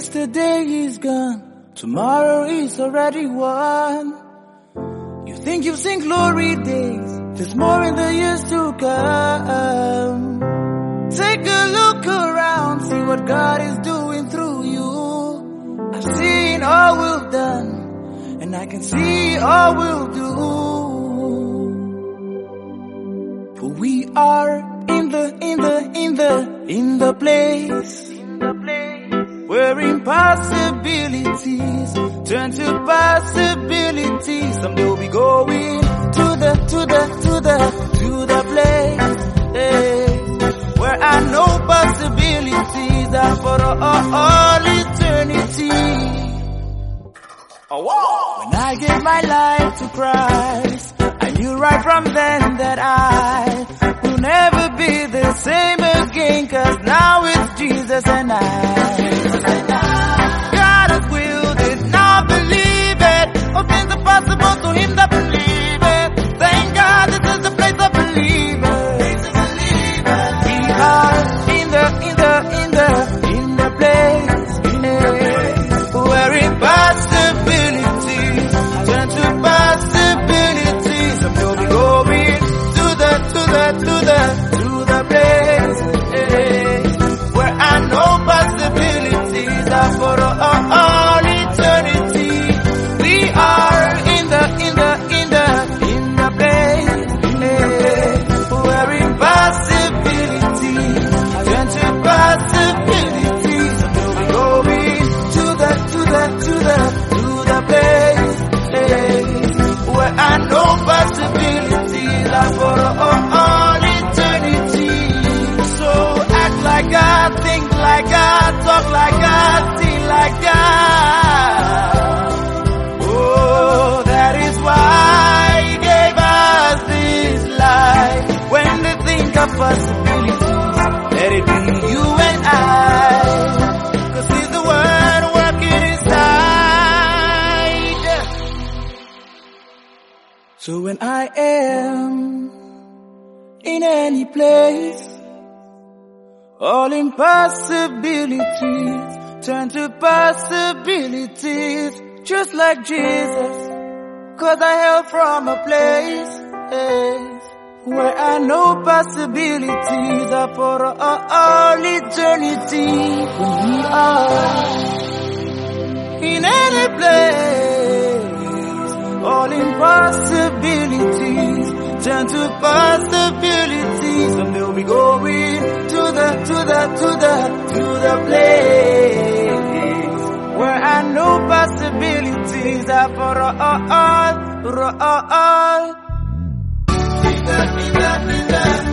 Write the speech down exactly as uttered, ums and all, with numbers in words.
Yesterday is gone, tomorrow is already won. You think you've seen glory days, there's more in the years to come. Take a look around, see what God is doing through you. I've seen all we've done, and I can see all we'll do. For we are in the, in the, in the, in the place, in the place where impossibilities turn to possibilities. Someday we'll be going to the, to the, to the, to the place, hey, where I know possibilities are for all, all eternity. Oh, wow. When I gave my life to Christ, I knew right from then that I will never be the same again, 'cause now it's Jesus and I. God has willed it, now believe it. All things are possible to him that believe it. Thank God this is the place of believers. We are in the, in the, in the, in the place, yeah, where impossibilities turn to possibilities. And we'll be going to the, to the, to the, to the place, yeah, where I know possibilities are for all, all eternity. We are in the, in the, in the, in the place, yeah, where impossibilities turn to possibilities. And we'll be going to the, to the, to the, to the place, yeah, where I know possibilities are for all, all eternity. So act like God, think like God, talk like God, see like God. Oh, that is why he gave us this life. When they think of possibilities, let it be you and I, 'cause he's the one working inside. So when I am in any place, all impossibilities turn to possibilities, just like Jesus. 'Cause I hail from a place, eh, where I know possibilities are for all, all eternity. When we are in any place, all impossibilities turn to possibilities. Someday we'll be going to the, to the, to the, to the place where I know possibilities are for all, for all, all. In the, in the, in the